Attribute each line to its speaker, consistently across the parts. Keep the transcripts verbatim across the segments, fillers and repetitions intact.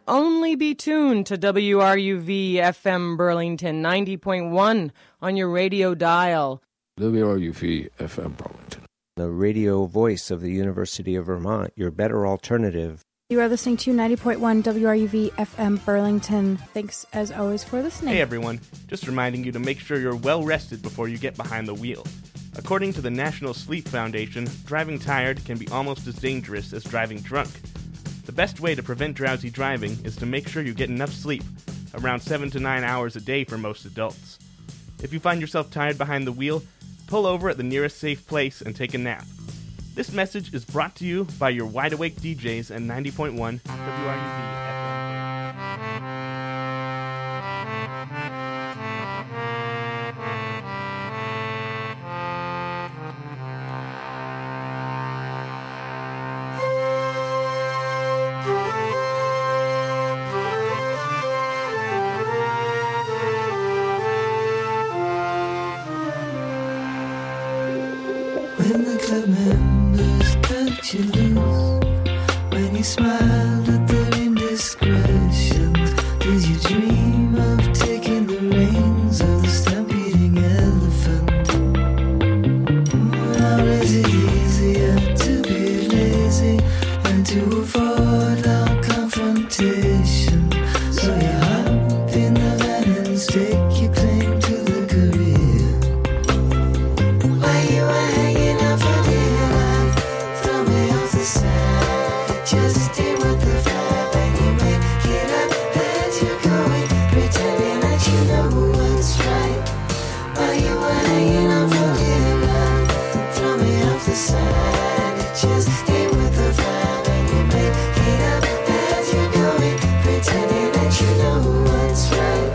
Speaker 1: only be tuned to W R U V F M Burlington ninety point one on your radio dial.
Speaker 2: W R U V F M Burlington,
Speaker 3: the radio voice of the University of Vermont, your better alternative.
Speaker 4: You are listening to ninety point one W R U V F M Burlington. Thanks, as always, for listening.
Speaker 5: Hey, everyone. Just reminding you to make sure you're well rested before you get behind the wheel. According to the National Sleep Foundation, driving tired can be almost as dangerous as driving drunk. The best way to prevent drowsy driving is to make sure you get enough sleep, around seven to nine hours a day for most adults. If you find yourself tired behind the wheel, pull over at the nearest safe place and take a nap. This message is brought to you by your Wide Awake D Js and ninety point one W R U V.
Speaker 6: When the club members cut you loose, when you smiled at their indiscretions, did you dream of taking the reins of the stampeding elephant? Or is it easier to be lazy and to avoid our confrontation? So you hop in the van and stake your claim to the career. While you were hanging out for dear life, throw me off the side. Just stay with the vibe and you make it up as you're going, pretending that you know what's right. While you were hanging out for dear life, throw me off the side. Just stay with the vibe and you make it up as you're going, pretending that you know what's right.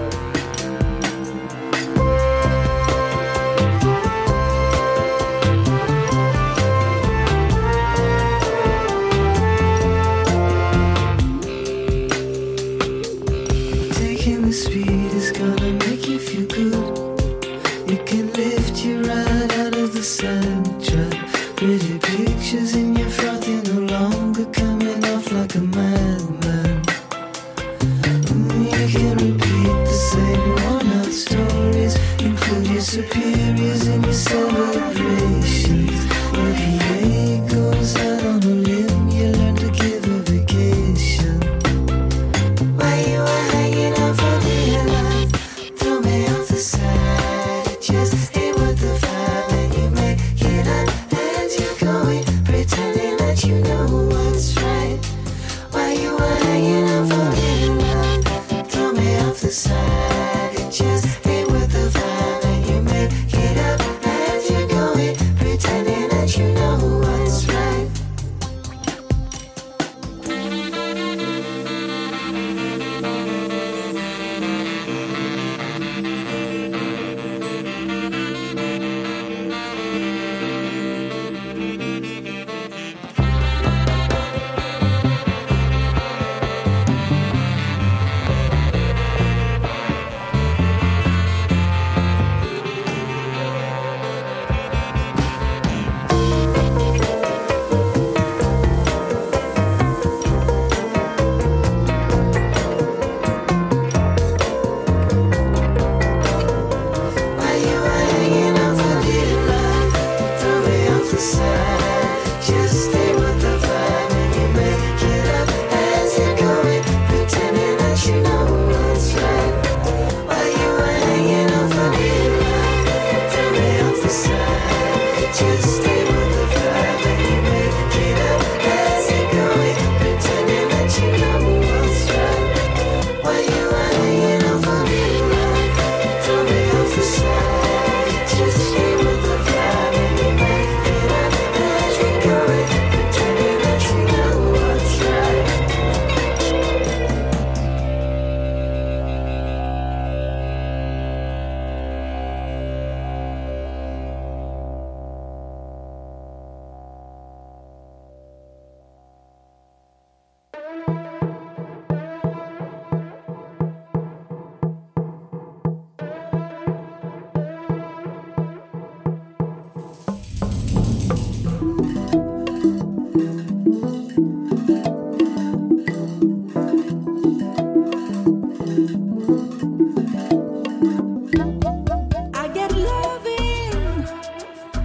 Speaker 6: Taking the speed is gonna make you feel good. It can lift you right out of the sidetrack. Pretty pictures in your froth, you're no longer coming off like a madman. Mm, You can repeat the same worn-out stories, include your superiors in your celebrations. Your P A goes out on a limb, you learn to give a vacation. While you were hanging out for dear life, throw me off the side. Just stay with the vibe and you make it up as you're going, pretending that you know what's right. While you were hanging out for dear life, throw me off the side. Just stay with the vibe and you make it up as you're going, pretending that you know what's right. While you were hanging out for dear life, throw me off the side. Just stay with the vibe and you make it up as you're going, pretending that you know what's right. While you were hanging out for dear life, throw me off the side. Just stay with the vibe and you make it up as you're going, pretending that you know what's right. While you were hanging out for dear life, throw me off the side. Just stay with the vibe and you make it up as you're going, pretending that you know what's right.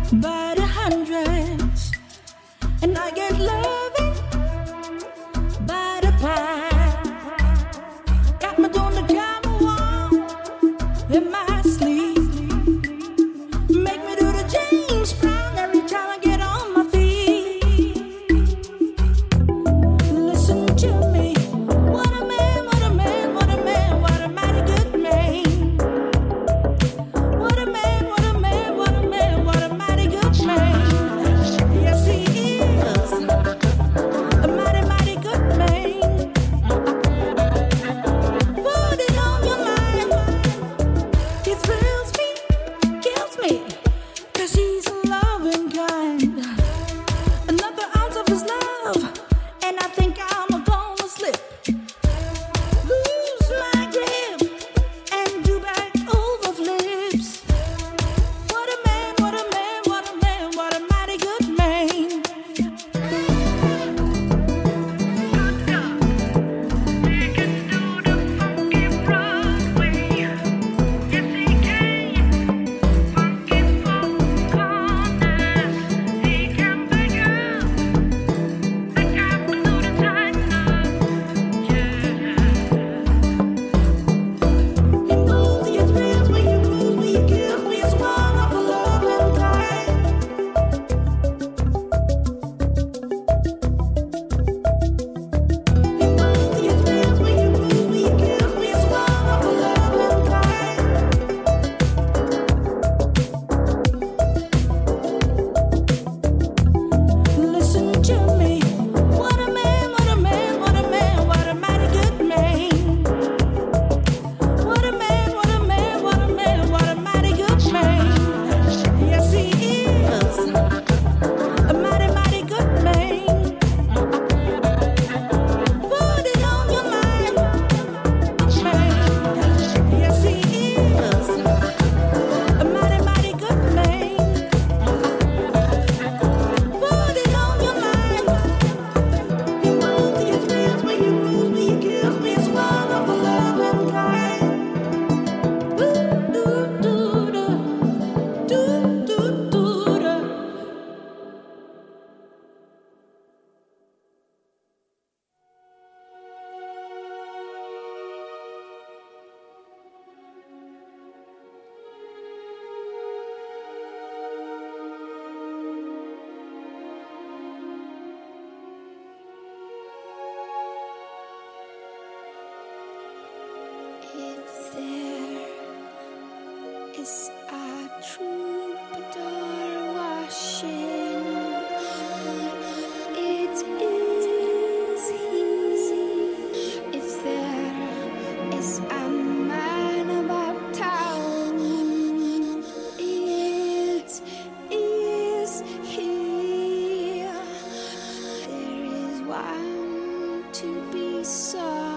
Speaker 6: by the hundreds, and I get loving by the pie. Got me doing the jam wall in my sleep. Make me do the James Brown every time I get on my feet. Listen to me. What a man, what a man, what a man, what a mighty good man. What a man, what a man, what a man, what a mighty good man. Yes, he is a mighty, mighty good man. Put it on your mind. He thrills me, kills me, 'cause he's a loving kind. Another ounce of his love, and I think I'm gonna slip, lose my grip, and do back over flips. What a man, what a man, what a man, what a mighty good man. He moves, he thrills me, he moves me, he kills me. It's one of a loving kind. He moves, he thrills me, he moves me, he kills me. It's one of a loving kind. Listen to me. What a man, what a man, what a man, what a mighty good man. What a man, what a man, what a man, what a mighty good man. Yes, he is a mighty, mighty good man. Put it on your mind, man. Yes, he is a mighty, mighty good man. Put it on your mind. He moves, he thrills me, he moves me, he kills me. It's one of a loving kind. Ooh-doo-doo-da, doo-doo-doo-da. If there is a troubadour washing, it is he. If there is a man about town, it is he. There is one to be sought.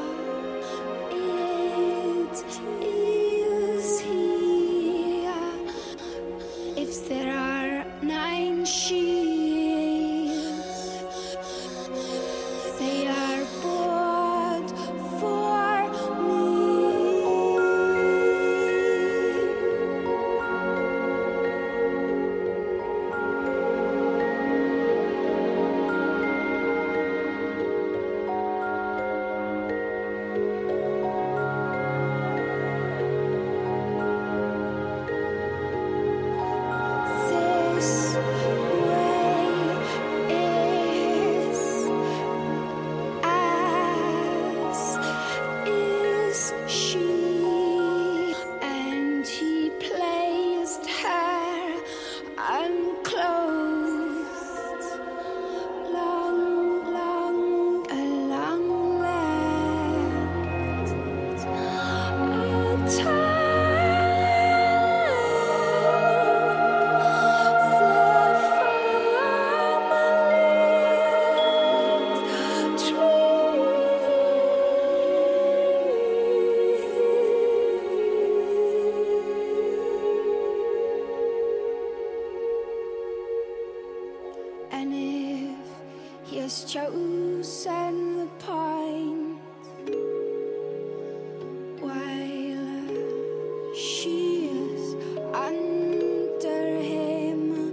Speaker 6: It is he. If there are nine shields, they are bought for me. This way is as is she, and he placed her unclothed, long, long, a long length, a time. And if he has chosen the point while she is under him,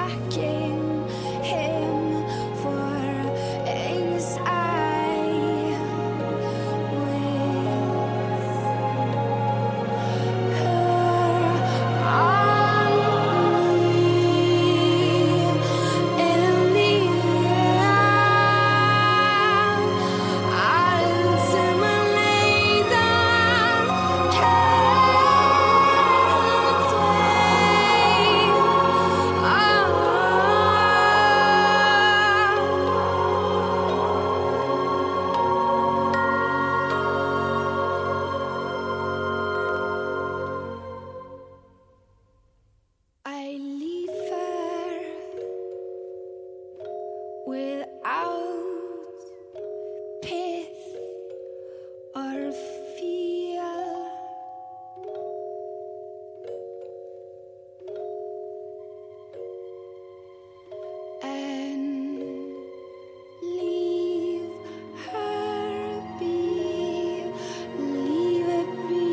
Speaker 7: backing him for his eye with her on me in the air. I'll intimidate them, can't wait. I leave her without pith or fear, and leave her be, leave it be,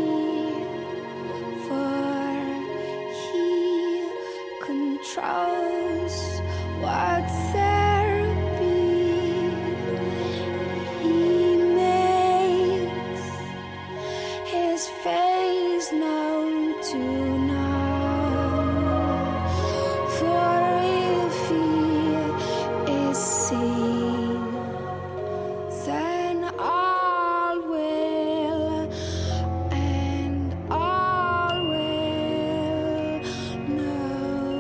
Speaker 7: for he controls what's there be. He makes his face known to none, for if he is seen, then all will, and all will know.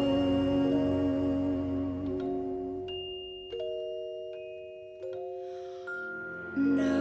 Speaker 7: No.